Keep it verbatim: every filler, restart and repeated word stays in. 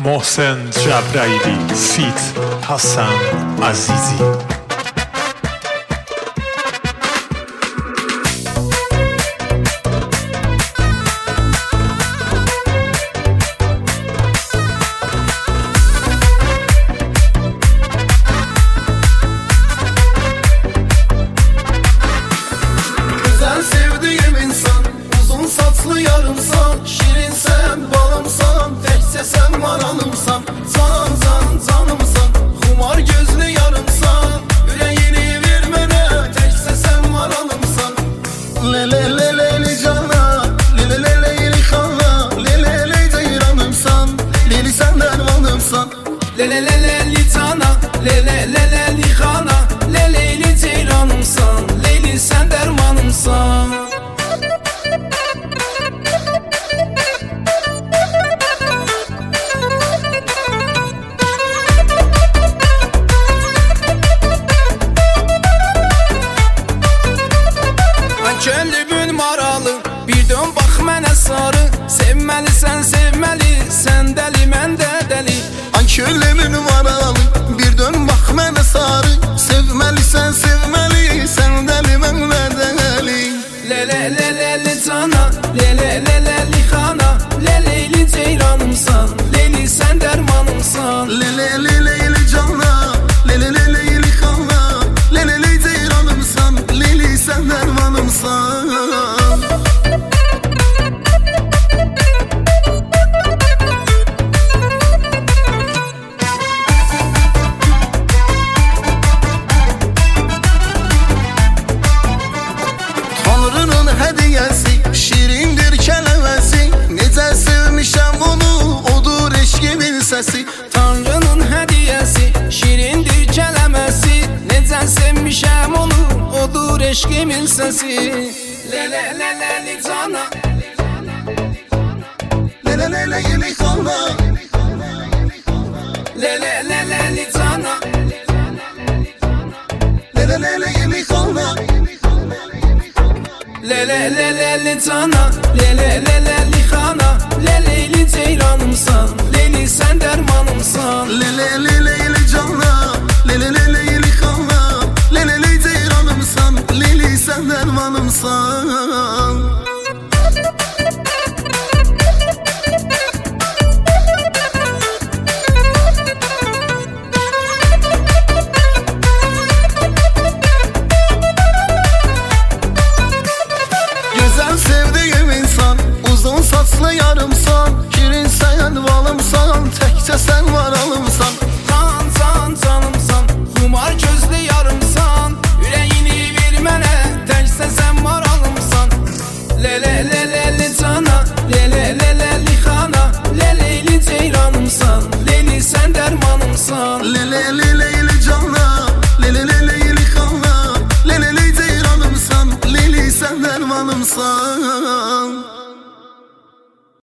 محسن جبرائیلی فیت حسن عزیزی. Güzel sevdiğim insan, uzun saçlı yarımsan, şirin sen balımsan, tekçe sen maranımsan, can can canımsan, kumar gözlü yarımsan, yüreğini vermene, tekçe sen maranımsan. Le le le le li cana, le le le le li xana, le le le ceyranımsan, leli sen dermanımsan. Le le le le li cana, le le le le li xana, le le li ceyranımsan, leli sen dermanımsan. Könlümün maralı, bir dön bax mənə sarı, sevməlisən sevməli, sən dəli mən də dəli. Ay könlümün maralı, bir dön bax mənə sarı, sevməlisən sevməli, sən dəli mən də dəli. Le le le le le cana, le le le le li xana, le leyli ceyranımsan, leyli sən dərmanımsan. Le le le le li cana, le le le le li xana, le le le ceyranımsan, leyli sən dərmanımsan. Tanrının hədiyəsi, şirindir kələməsi, necə sevmişəm onu, odur eşqimin səsi. Tanrının hədiyəsi, şirindir kələməsi, necə sevmişəm onu, odur eşqimin səsi. Le le le le li cana, le le le le li xana, le le le le li cana, le le le le li xana. Le le le le li cana, le le le le li xana, le leyli ceyranımsan, leyli sən dərmanımsan. Le le le le li cana, le le le le li xana, le le le ceyranımsan, leyli sən dərmanımsan. Güzel sevdiğim insan, uzun saçlı yarımsan, şirin sen balımsan, tekçe sen varalımsan.